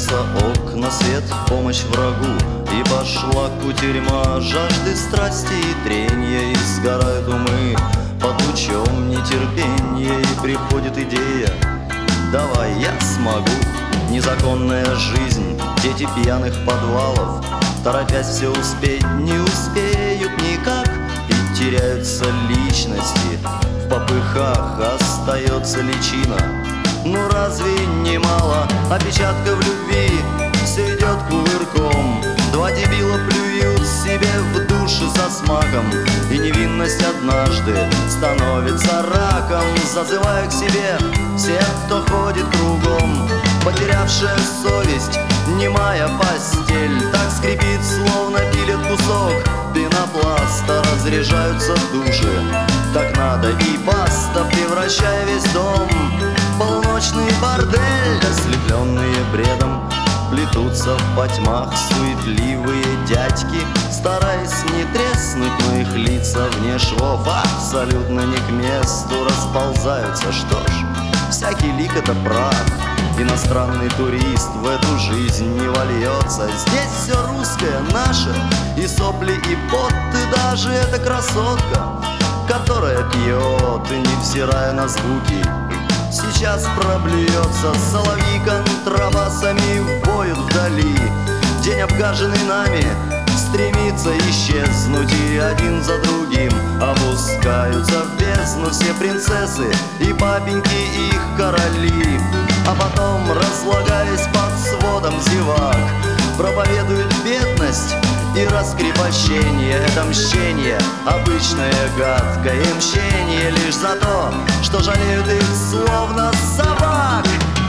Затемняются окна, свет, помощь врагу, и пошла кутерьма жажды, страсти и трения, и сгорают умы под лучом нетерпения, и приходит идея: давай, я смогу. Незаконная жизнь, дети пьяных подвалов, торопясь все успеть, не успеют никак, и теряются личности, в попыхах остается личина. Ну разве не мало опечатков любви? Все идет кувырком, два дебила плюют себе в душу со смаком, и невинность однажды становится раком, зазывая к себе всех, кто ходит кругом. Потерявшая совесть, немая постель, так скрипит, словно пилит кусок пенопласта. Разряжаются души, так надо и баста, превращая весь дом в полночный бордель. Ослепленные бредом плетутся в потьмах суетливые дядьки, стараясь не треснуть, но их лица вне швов абсолютно не к месту расползаются. Что ж, всякий лик — это прах. Иностранный турист в эту жизнь не вольется. Здесь все русское, наше, и сопли, и пот, и даже эта красотка, которая пьет, и невзирая на звуки, сейчас проблюется. Соловьи контрабасами воют вдали. День, обгаженный нами, стремится исчезнуть, и один за другим опускаются в бездну все принцессы и папеньки их короли. А потом, разлагаясь под сводом зевак, проповедует бедность и раскрепощение. Это мщение, обычное гадкое мщение, лишь за то, что жалеют их словно собак.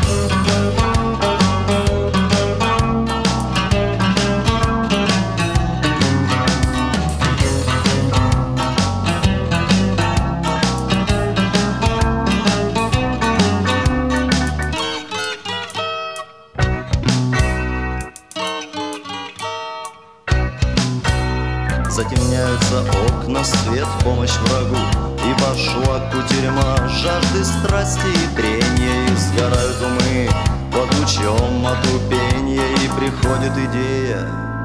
Затемняются окна, свет, помощь врагу, и пошла кутерьма жажды, страсти и трения, и сгорают умы под лучом отупения, и приходит идея: